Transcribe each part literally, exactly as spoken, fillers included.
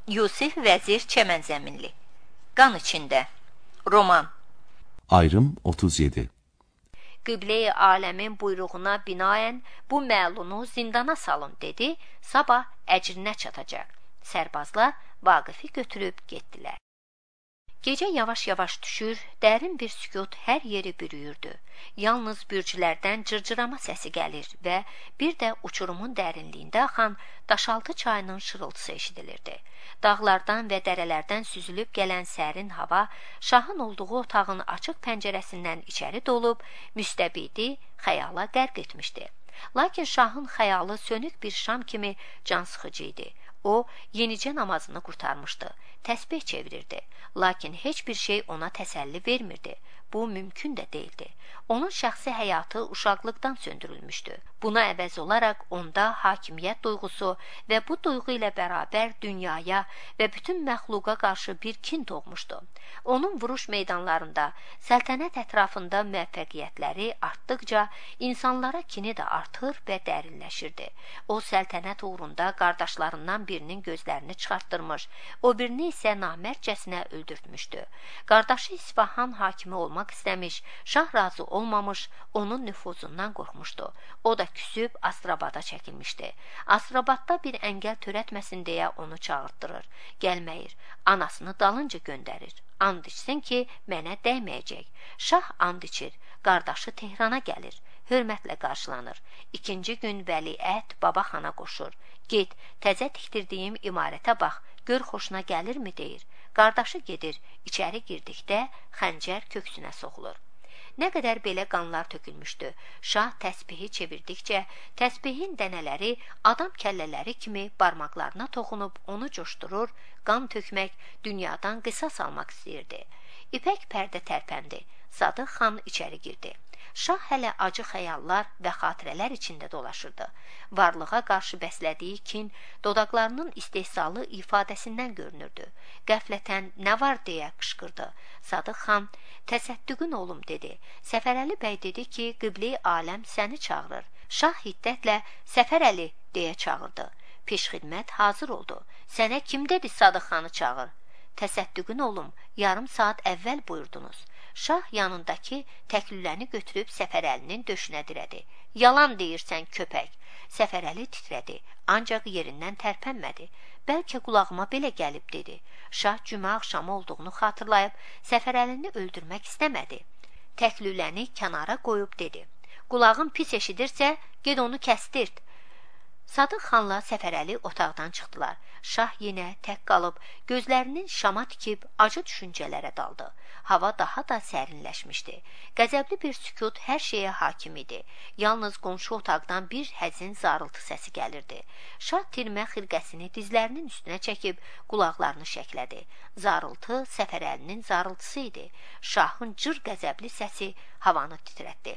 Yusif Vəzir Çəmənzəminli. Qan içində. Roman. Ayrım otuz yedi. Qiblə-i aləmin buyruğuna binaən bu məlunu zindana salın dedi, sabah əcrinə çatacaq. Sərbazlar Vaqifi götürüb getdilər. Gecə yavaş-yavaş düşür, dərin bir sükut hər yeri bürüyürdü. Yalnız bürcülərdən cırcırama səsi gəlir və bir də uçurumun dərinliyində axan Daşaltı çayının şırıltısı eşidilirdi. Dağlardan və dərələrdən süzülüb gələn sərin hava şahın olduğu otağın açıq pəncərəsindən içəri dolub, müstəbidi xəyala qərq etmişdi. Lakin şahın xəyalı sönük bir şam kimi cansıxıcı idi. O, yenicə namazını qurtarmışdı, təsbih çevirirdi. Lakin heç bir şey ona təsəlli vermirdi. Bu mümkün də deyildi. Onun şəxsi həyatı uşaqlıqdan söndürülmüşdü. Buna əvəz olaraq onda hakimiyyət duyğusu və bu duyğu ilə bərabər dünyaya və bütün məxluqa qarşı bir kin doğmuşdu. Onun vuruş meydanlarında, səltənət ətrafında müvəffəqiyyətləri artdıqca insanlara kini də artır və dərinləşirdi. O, səltənət uğrunda qardaşlarından birinin gözlərini çıxartdırmış, o birini isə namərcəsinə öldürtmüşdü. Qardaşı İsfahan hakimi olmaq istəmiş, şah razı olmamış, onun nüfuzundan qorxmuşdu. O da küsüb Astrabada çəkilmişdi. Astrabadda bir əngəl törətməsin deyə onu çağırtdırır. Gəlməyir, anasını dalınca göndərir. And içsin ki, mənə dəyməyəcək. Şah and içir, qardaşı Tehrana gəlir, hörmətlə qarşılanır. İkinci gün vəliəhd baba xana qoşur. Get, təzə tikdirdiyim imarətə bax, gör xoşuna gəlirmi deyir. Qardaşı gedir, içəri girdikdə xəncər köksünə soxulur. Nə qədər belə qanlar tökülmüşdü. Şah təsbihi çevirdikcə, təsbihin dənələri adam kəllələri kimi barmaqlarına toxunub onu coşdurur, qan tökmək, dünyadan qisas almaq istəyirdi. İpək pərdə tərpəndi. Sadıq xan içəri girdi. Şah hələ acı xəyallar və xatirələr içində dolaşırdı. Varlığa qarşı bəslədiyi kin dodaqlarının istehzalı ifadəsindən görünürdü. Qəflətən nə var deyə qışqırdı. Sadıq xan, təsəddüqün oğlum dedi. Səfərəli bəy dedi ki, qiblə-i aləm səni çağırır. Şah hiddətlə Səfərəli deyə çağırdı. Peşxidmət hazır oldu. Sənə kim dedi Sadıq xanı çağır? Təsəddüqün oğlum, yarım saat əvvəl buyurdunuz. Şah yanındakı təklüləni götürüb Səfərəlinin döşünə dirədi. Yalan deyirsən köpək. Səfərəli titrədi, ancaq yerindən tərpənmədi. Bəlkə qulağıma belə gəlib dedi. Şah cümə axşamı olduğunu xatırlayıb Səfərəlini öldürmək istəmədi. Təklüləni kənara qoyub dedi. Qulağın pis eşidirsə, ged onu kəstirt. Sadıq xanla Səfərəli otaqdan çıxdılar. Şah yenə tək qalıb, gözlərinin şama tikib acı düşüncələrə daldı. Hava daha da sərinləşmişdi. Qəzəbli bir sükut hər şeyə hakim idi. Yalnız qonşu otaqdan bir həzin zarıltı səsi gəlirdi. Şah tirmə xirqəsini dizlərinin üstünə çəkib qulaqlarını şəklədi. Zarıltı Səfərəlinin zarıltısı idi. Şahın cır qəzəbli səsi havanı titrətdi.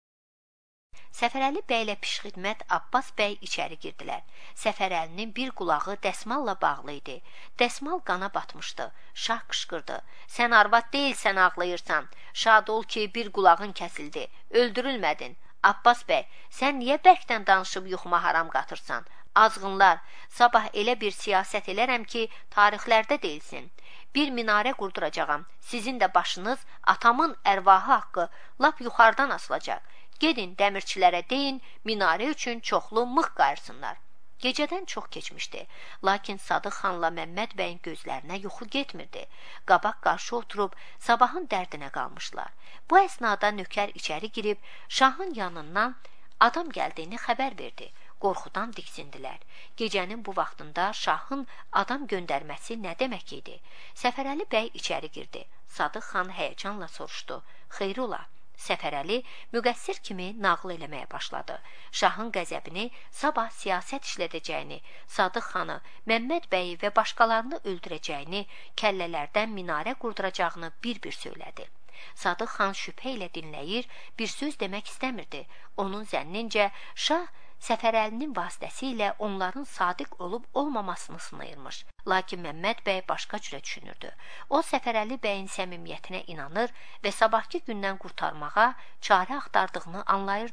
Səfərəli bəylə pişxidmət Abbas bəy içəri girdilər. Səfərəlinin bir qulağı dəsmalla bağlı idi. Dəsmal qana batmışdı. Şah qışqırdı. Sən arvad deyilsən, ağlayırsan. Şad ol ki, bir qulağın kəsildi. Öldürülmədin. Abbas bəy, sən niyə bərkdən danışıb yuxuma haram qatırsan? Azğınlar, sabah elə bir siyasət elərəm ki, tarixlərdə deyilsin. Bir minarə qurduracağam. Sizin də başınız atamın ərvahı haqqı lap yuxarıdan asılacaq. Gedin dəmirçilərə deyin, minarə üçün çoxlu mıx qayırsınlar. Gecədən çox keçmişdi, lakin Sadıq xanla Məmməd bəyin gözlərinə yuxu getmirdi. Qabaq qarşı oturub sabahın dərdinə qalmışlar. Bu əsnada nökər içəri girib, şahın yanından adam gəldiyini xəbər verdi. Qorxudan diksindilər. Gecənin bu vaxtında şahın adam göndərməsi nə demək idi? Səfərəli bəy içəri girdi. Sadıq xan həyəcanla soruşdu. Xeyr ola. Səfərəli müqəssir kimi nağıl eləməyə başladı. Şahın qəzəbini, sabah siyasət işlədəcəyini, Sadıq xanı, Məmməd bəyi və başqalarını öldürəcəyini, kəllələrdən minarə qurduracağını bir-bir söylədi. Sadıq xan şübhə ilə dinləyir, bir söz demək istəmirdi. Onun zənnincə, şah Səfərəlinin vasitəsilə onların sadiq olub olmamasını sınayırmış. Lakin Məmməd bəy başqa cürə düşünürdü. O, Səfərəli bəyin səmimiyyətinə inanır və sabahki gündən qurtarmağa çarə axtardığını anlayırdı.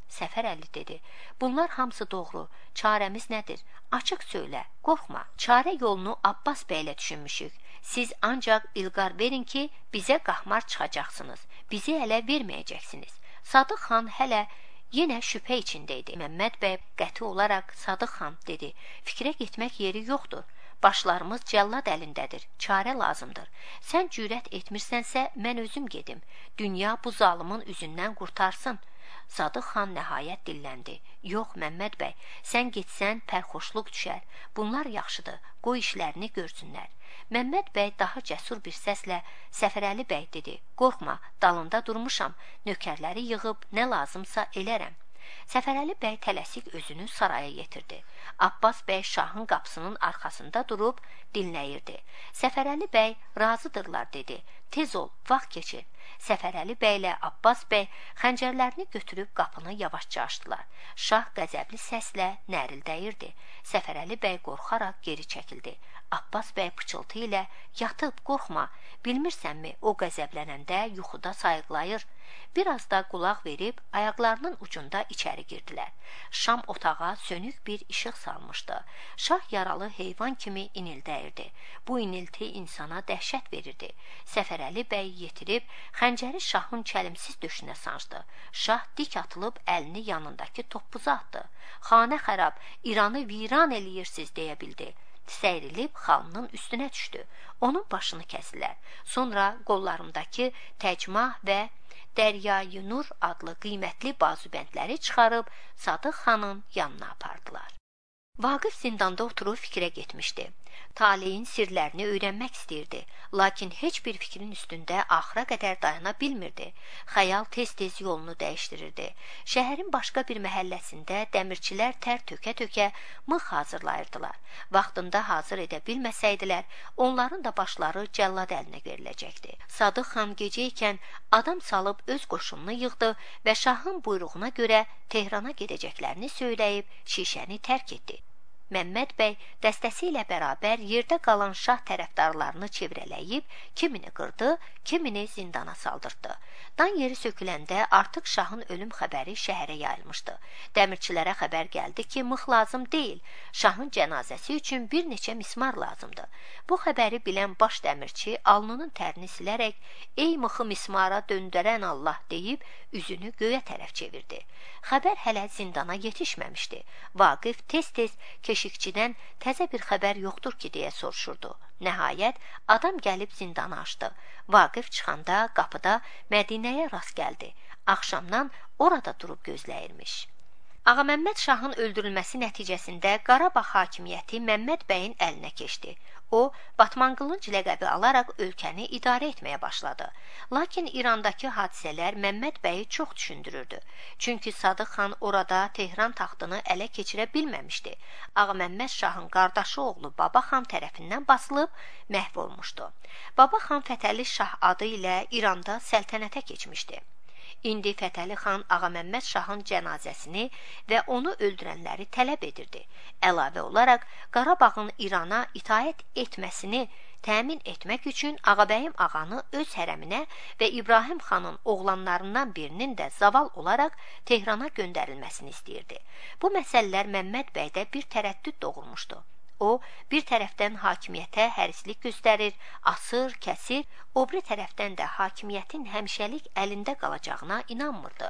Səfər Əli dedi. Bunlar hamısı doğru. Çarəmiz nədir? Açıq söylə, qorxma. Çarə yolunu Abbas bəylə düşünmüşük. Siz ancaq ilqar verin ki, bizə qahmar çıxacaqsınız. Bizi ələ verməyəcəksiniz. Sadıq xan hələ yenə şübhə içində idi. Məmməd bəy qəti olaraq Sadıq xan dedi. Fikrə getmək yeri yoxdur. Başlarımız cəllad əlindədir. Çarə lazımdır. Sən cürət etmirsənsə, mən özüm gedim. Dünya bu zalımın üzündən qurtarsın. Sadıq xan nəhayət dilləndi. Yox, Məmməd bəy, sən getsən pərxoşluq düşər. Bunlar yaxşıdır, qoy işlərini görsünlər. Məmməd bəy daha cəsur bir səslə Səfərəli bəy dedi. Qorxma, dalında durmuşam, nökərləri yığıb nə lazımsa elərəm. Səfərəli bəy tələsik özünü saraya yetirdi. Abbas bəy şahın qapısının arxasında durub dinləyirdi. Səfərəli bəy razıdırlar dedi. Tez ol, vaxt keçir. Səfərəli bəylə Abbas bəy xəncərlərini götürüb qapını yavaşca açdılar. Şah qəzəbli səslə nərildəyirdi. Səfərəli bəy qorxaraq geri çəkildi. Abbas bəy pıçıltı ilə yatıb qorxma, bilmirsənmi o qəzəblənəndə yuxuda sayıqlayır. Biraz da qulaq verib ayaqlarının ucunda içəri girdilər. Şam otağa sönük bir işıq salmışdı. Şah yaralı heyvan kimi inildəyirdi. Bu inilti insana dəhşət verirdi. Səfərəli bəy yetirib xəncəri şahın çəlimsiz döşünə sancdı. Şah dik atılıb əlini yanındakı toppuza atdı. Xanə xərab, İranı viran eləyirsiz deyə bildi. Səyrilib xalının üstünə düşdü. Onun başını kəsilər. Sonra qollarımdakı təcmah və Dəryayı Nur adlı qiymətli bazubəndləri çıxarıb Sadıq xanın yanına apardılar. Vaqif zindanda oturub fikrə getmişdi. Taleyin sirlərini öyrənmək istəyirdi, lakin heç bir fikrin üstündə axıra qədər dayana bilmirdi. Xəyal tez-tez yolunu dəyişdirirdi. Şəhərin başqa bir məhəlləsində dəmirçilər tər tökə-tökə mıx hazırlayırdılar. Vaxtında hazır edə bilməsəydilər, onların da başları cəllad əlinə veriləcəkdi. Sadıq xan gecə ikən adam salıb öz qoşununu yığdı və şahın buyruğuna görə Tehrana gedəcəklərini söyləyib şişəni tərk etdi. Məmməd bəy dəstəsi ilə bərabər yerdə qalan şah tərəfdarlarını çevrələyib, kimini qırdı, kimini zindana saldırdı. Dan yeri söküləndə artıq şahın ölüm xəbəri şəhərə yayılmışdı. Dəmirçilərə xəbər gəldi ki, mıx lazım deyil, şahın cənazəsi üçün bir neçə mismar lazımdır. Bu xəbəri bilən baş dəmirçi alnının tərini silərək, ey mıxı mismara döndərən Allah deyib, üzünü göyə tərəf çevirdi. Xəbər hələ zindana yetişməmişdi. Vaqif tez-tez keşikçidən təzə bir xəbər yoxdur ki, deyə soruşurdu. Nəhayət, adam gəlib zindanı açdı. Vaqif çıxanda qapıda Mədinəyə rast gəldi. Axşamdan orada durub gözləyirmiş. Ağaməmməd şahın öldürülməsi nəticəsində Qarabağ hakimiyyəti Məmməd bəyin əlinə keçdi. O, Batman Qılınc ləqəbi alaraq ölkəni idarə etməyə başladı. Lakin İrandakı hadisələr Məmməd bəyi çox düşündürürdü. Çünki Sadıq xan orada Tehran taxtını ələ keçirə bilməmişdi. Ağaməmməd şahın qardaşı oğlu Baba xan tərəfindən basılıb məhv olmuşdu. Baba xan Fətəli şah adı ilə İranda səltənətə keçmişdi. İndi Fətəli xan Ağaməmməd şahın cənazəsini və onu öldürənləri tələb edirdi. Əlavə olaraq Qarabağın İrana itaət etməsini təmin etmək üçün Ağabəyim ağanı öz hərəminə və İbrahim xanın oğlanlarından birinin də zaval olaraq Tehrana göndərilməsini istəyirdi. Bu məsələlər Məmməd bəydə bir tərəddüd doğurmuşdu. O, bir tərəfdən hakimiyyətə hərislik göstərir, asır, kəsir, o biri tərəfdən də hakimiyyətin həmişəlik əlində qalacağına inanmırdı.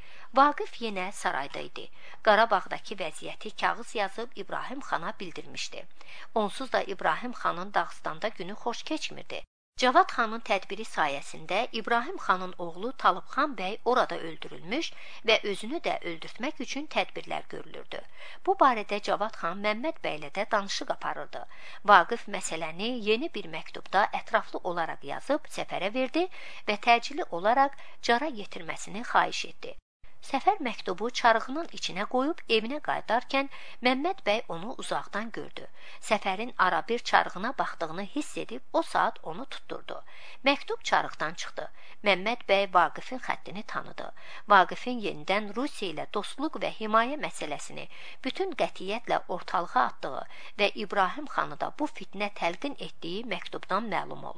Vaqif yenə sarayda idi. Qarabağdakı vəziyyəti kağız yazıb İbrahim xana bildirmişdi. Onsuz da İbrahim xanın Dağıstanda günü xoş keçmirdi. Cavad xanın tədbiri sayəsində İbrahim xanın oğlu Talib xan bəy orada öldürülmüş və özünü də öldürtmək üçün tədbirlər görülürdü. Bu barədə Cavad xan Məmməd bəylə də danışıq aparırdı. Vaqif məsələni yeni bir məktubda ətraflı olaraq yazıb səfərə verdi və təcili olaraq cara yetirməsini xahiş etdi. Səfər məktubu çarığının içinə qoyub evinə qayıdarkən Məmməd bəy onu uzaqdan gördü. Səfərin arabir çarığına baxdığını hiss edib o saat onu tutturdu. Məktub çarıqdan çıxdı. Məmməd bəy Vaqifin xəttini tanıdı. Vaqifin yenidən Rusiya ilə dostluq və himayə məsələsini bütün qətiyyətlə ortalığa atdığı və İbrahim xanı da bu fitnə təlqin etdiyi məktubdan məlum oldu.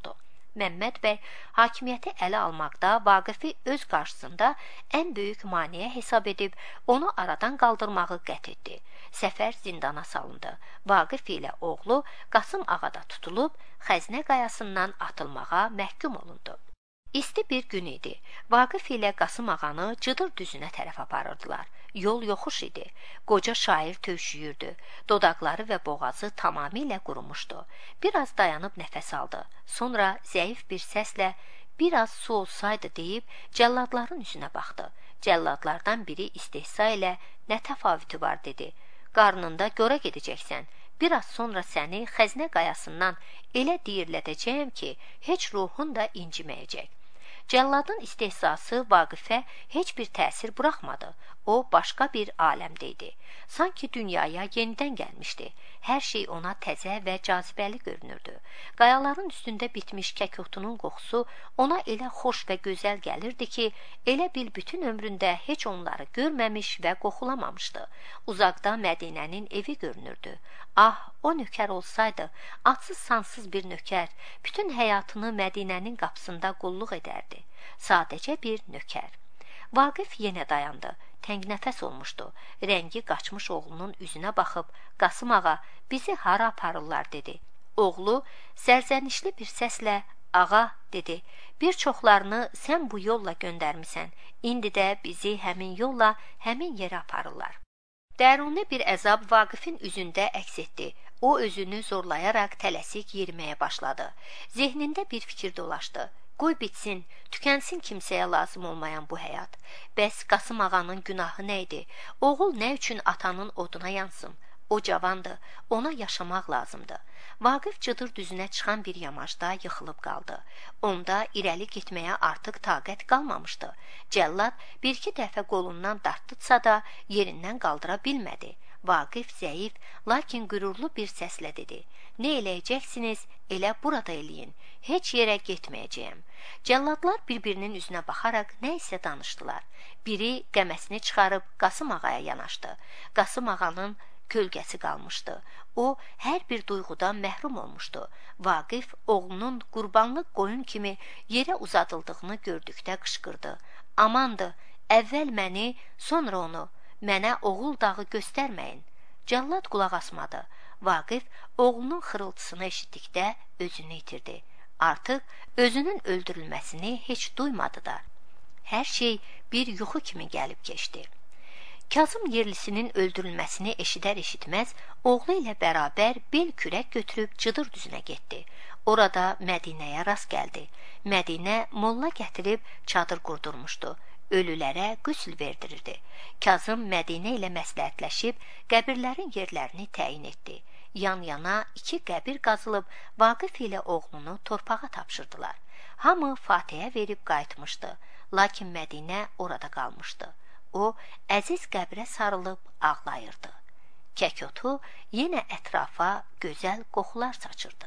Məmməd bəy hakimiyyəti ələ almaqda Vaqifi öz qarşısında ən böyük maneə hesab edib, onu aradan qaldırmağı qət etdi. Səfər zindana salındı. Vaqif ilə oğlu Qasım ağa da tutulub, Xəzinə qayasından atılmağa məhkum olundu. İsti bir gün idi. Vaqif ilə Qasım ağanı Cıdır düzünə tərəf aparırdılar. Yol yoxuş idi. Qoca şair tövşüyürdü. Dodaqları və boğazı tamamilə qurumuşdu. Biraz dayanıb nəfəs aldı. Sonra zəif bir səslə "Biraz su olsaydı" deyib cəlladların üzünə baxdı. Cəlladlardan biri istehza ilə "Nə təfavütü var" dedi. "Qarnında görə gedəcəksən. Biraz sonra səni Xəzinə qayasından elə diyirlədəcəyəm ki, heç ruhun da inciməyəcək." Cəlladın istehzası Vaqifə heç bir təsir buraxmadı. O, başqa bir aləmdə idi. Sanki dünyaya yenidən gəlmişdi. Hər şey ona təzə və cazibəli görünürdü. Qayaların üstündə bitmiş kəkotunun qoxusu ona elə xoş və gözəl gəlirdi ki, elə bil bütün ömründə heç onları görməmiş və qoxulamamışdı. Uzaqda Mədinənin evi görünürdü. Ah, o nökər olsaydı, adsız sansız bir nökər, bütün həyatını Mədinənin qapısında qulluq edərdi. Sadəcə bir nökər. Vaqif yenə dayandı. Təngnəfəs olmuşdu. Rəngi qaçmış oğlunun üzünə baxıb, "Qasım ağa, bizi hara aparırlar?" dedi. Oğlu sərzənişli bir səslə "Ağa" dedi. "Bir çoxlarını sən bu yolla göndərmisən. İndi də bizi həmin yolla həmin yerə aparırlar." Dəruni bir əzab Vaqifin üzündə əks etdi. O özünü zorlayaraq tələsik yeriməyə başladı. Zehnində bir fikir dolaşdı. Qoy bitsin, tükənsin kimsəyə lazım olmayan bu həyat. Bəs Qasım ağanın günahı nə idi? Oğul nə üçün atanın oduna yansın? O cavandı, ona yaşamaq lazımdı. Vaqif Cıdır düzünə çıxan bir yamacda yıxılıb qaldı. Onda irəli getməyə artıq taqət qalmamışdı. Cəllad bir-iki dəfə qolundan dartdısa da yerindən qaldıra bilmədi. Vaqif zəif, lakin qürurlu bir səslə dedi. "Nə eləyəcəksiniz, elə burada eləyin. Heç yerə getməyəcəyəm." Cəlladlar bir-birinin üzünə baxaraq nə isə danışdılar. Biri qəməsini çıxarıb Qasım ağaya yanaşdı. Qasım ağanın kölgəsi qalmışdı. O, hər bir duyğudan məhrum olmuşdu. Vaqif, oğlunun qurbanlıq qoyun kimi yerə uzadıldığını gördükdə qışqırdı. "Amandı, əvvəl məni, sonra onu. Mənə oğul dağı göstərməyin." Cəllad qulaq asmadı. Vaqif, oğlunun xırıltısını eşitdikdə özünü itirdi. Artıq özünün öldürülməsini heç duymadı da. Hər şey bir yuxu kimi gəlib keçdi. Kazım yerlisinin öldürülməsini eşidər-eşitməz, oğlu ilə bərabər bel kürək götürüb Cıdır düzünə getdi. Orada Mədinəyə rast gəldi. Mədinə molla gətirib çadır qurdurmuşdu. Ölülərə qüsl verdirirdi. Kazım Mədinə ilə məsləhətləşib qəbirlərin yerlərini təyin etdi. Yan-yana iki qəbir qazılıb Vaqif ilə oğlunu torpağa tapşırdılar. Hamı Fatihə verib qayıtmışdı. Lakin Mədinə orada qalmışdı. O, əziz qəbrə sarılıb ağlayırdı. Kəkotu yenə ətrafa gözəl qoxular saçırdı.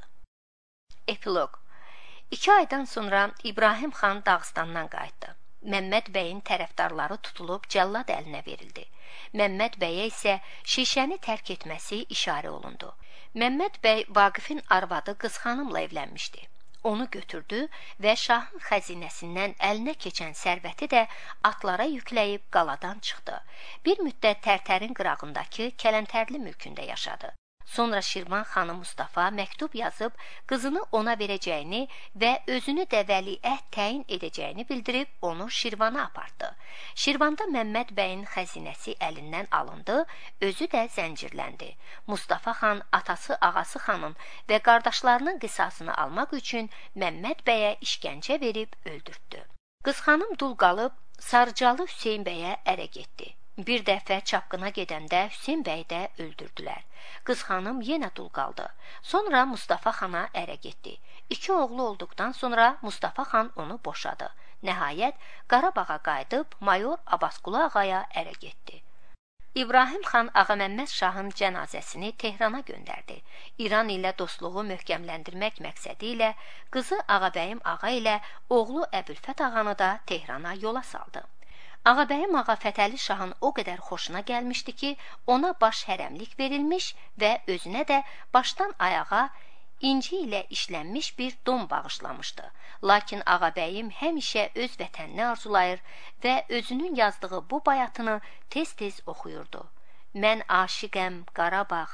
Epiloq. İki aydan sonra İbrahim xan Dağıstandan qayıtdı. Məmməd bəyin tərəfdarları tutulub cəllad əlinə verildi. Məmməd bəyə isə şişəni tərk etməsi işarə olundu. Məmməd bəy Vaqifin arvadı Qızxanımla evlənmişdi. Onu götürdü və şahın xəzinəsindən əlinə keçən sərvəti də atlara yükləyib qaladan çıxdı. Bir müddət Tərtərin qırağındakı Kələntərli mülkündə yaşadı. Sonra Şirvan xanı Mustafa məktub yazıb qızını ona verəcəyini və özünü də vəliəhd təyin edəcəyini bildirib onu Şirvana apardı. Şirvanda Məmməd bəyin xəzinəsi əlindən alındı, özü də zəncirləndi. Mustafa xan atası ağası xanın və qardaşlarının qisasını almaq üçün Məmməd bəyə işgəncə verib öldürtdü. Qızxanım dul qalıb Sarıcalı Hüseyin bəyə ərə getdi. Bir dəfə çapqına gedəndə Hüseyin bəyi də öldürdülər. Qızxanım yenə dul qaldı. Sonra Mustafa xana ərə getdi. İki oğlu olduqdan sonra Mustafa xan onu boşadı. Nəhayət, Qarabağa qayıdıb mayor Abbasqulu ağaya ərə getdi. İbrahim xan Ağaməmməd şahın cənazəsini Tehrana göndərdi. İran ilə dostluğu möhkəmləndirmək məqsədi ilə qızı Ağabəyim ağa ilə oğlu Əbülfət ağanı da Tehrana yola saldı. Ağabəyim ağa Fətəli şahın o qədər xoşuna gəlmişdi ki, ona baş hərəmlik verilmiş və özünə də başdan ayağa inci ilə işlənmiş bir don bağışlamışdı. Lakin Ağabəyim həmişə öz vətənini arzulayır və özünün yazdığı bu bayatını tez-tez oxuyurdu. Mən aşiqəm Qarabağ,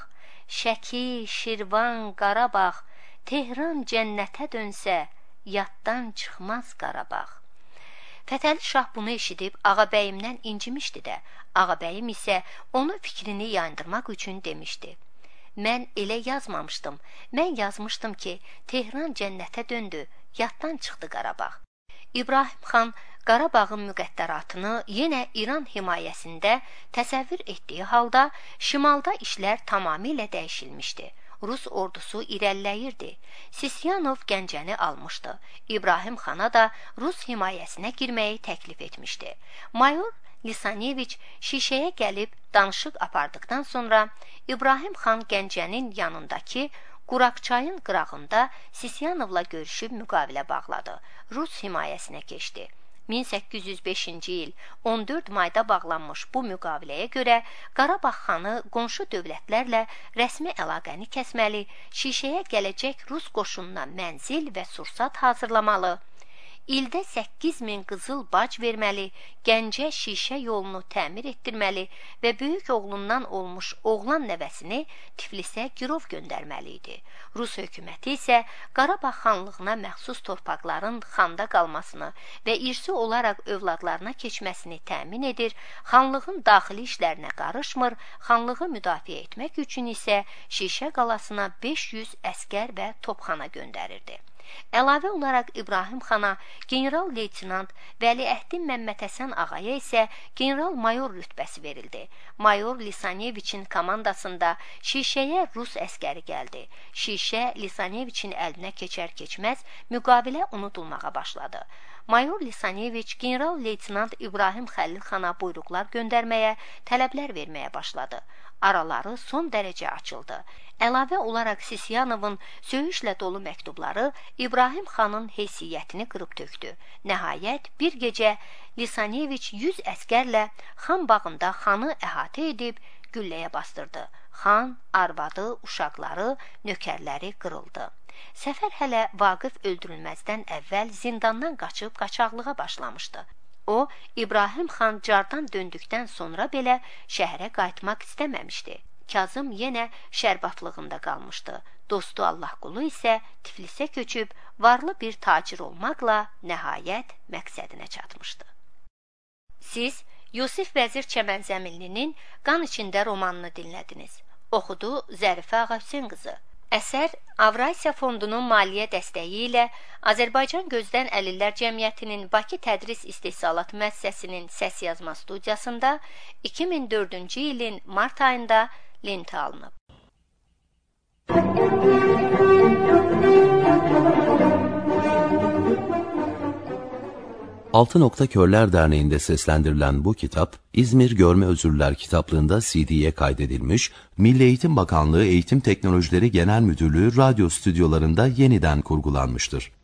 Şəki, Şirvan, Qarabağ, Tehran cənnətə dönsə, yaddan çıxmaz Qarabağ. Fətəli Şah bunu eşidib Ağabəyimdən incimişdi də, Ağabəyim isə onun fikrini yayındırmaq üçün demişdi. Mən elə yazmamışdım, mən yazmışdım ki, Tehran cənnətə döndü, yaddan çıxdı Qarabağ. İbrahim xan Qarabağın müqəddəratını yenə İran himayəsində təsəvvür etdiyi halda şimalda işlər tamamilə dəyişilmişdi. Rus ordusu irəliləyirdi. Sisyanov Gəncəni almışdı. İbrahim xana da Rus himayəsinə girməyi təklif etmişdi. Mayor Lisaneviç Şişəyə gəlib danışıq apardıqdan sonra İbrahim xan Gəncənin yanındakı Quraqçayın qırağında Sisyanovla görüşüb müqavilə bağladı. Rus himayəsinə keçdi. min səkkiz yüz beşinci il on dörd mayda bağlanmış bu müqaviləyə görə Qarabağ xanı qonşu dövlətlərlə rəsmi əlaqəni kəsməli, Şişəyə gələcək Rus qoşununa mənzil və sursat hazırlamalı, ildə səkkiz min qızıl bac verməli, Gəncə Şişə yolunu təmir etdirməli və böyük oğlundan olmuş oğlan nəvəsini Tiflisə girov göndərməli idi. Rus hökuməti isə Qarabağ xanlığına məxsus torpaqların xanda qalmasını və irsi olaraq övladlarına keçməsini təmin edir, xanlığın daxili işlərinə qarışmır, xanlığı müdafiə etmək üçün isə Şişə qalasına beş yüz əskər və topxana göndərirdi. Əlavə olaraq İbrahim xana general-leytinant Vəliəhdin Məmmədhəsən ağaya isə general-mayor rütbəsi verildi. Mayor Lisaneviçin komandasında Şişəyə Rus əskəri gəldi. Şişə Lisaneviçin əlinə keçər-keçməz müqavilə unudulmağa başladı. Mayor Lisaneviç general-leytinant İbrahim Xəlil xana buyruqlar göndərməyə, tələblər verməyə başladı. Araları son dərəcə açıldı. Əlavə olaraq Sisyanovun söyüşlə dolu məktubları İbrahim xanın heysiyyətini qırıb tökdü. Nəhayət, bir gecə Lisaneviç yüz əskərlə xan bağında xanı əhatə edib gülləyə bastırdı. Xan, arvadı, uşaqları, nökərləri qırıldı. Səfər hələ Vaqif öldürülməzdən əvvəl zindandan qaçıb qaçaqlığa başlamışdı. O, İbrahim xan cardan döndükdən sonra belə şəhərə qayıtmaq istəməmişdi. Kazım yenə şərbaflığında qalmışdı. Dostu Allahqulu isə Tiflisə köçüb varlı bir tacir olmaqla nəhayət məqsədinə çatmışdı. Siz Yusif Vəzir Çəmənzəmillinin Qan içində romanını dinlədiniz. Oxudu Zərifə Ağahüseyn qızı. Əsər Avrasiya Fondunun maliyyə dəstəyi ilə Azərbaycan Gözdən Əlillər Cəmiyyətinin Bakı Tədris İstehsalat Müəssisəsinin səs yazma studiyasında iki min dördüncü ilin mart ayında lentə alınıb. Altı Nokta Körler Derneği'nde seslendirilen bu kitap, İzmir Görme Özürler kitaplığında C D'ye kaydedilmiş, Milli Eğitim Bakanlığı Eğitim Teknolojileri Genel Müdürlüğü radyo stüdyolarında yeniden kurgulanmıştır.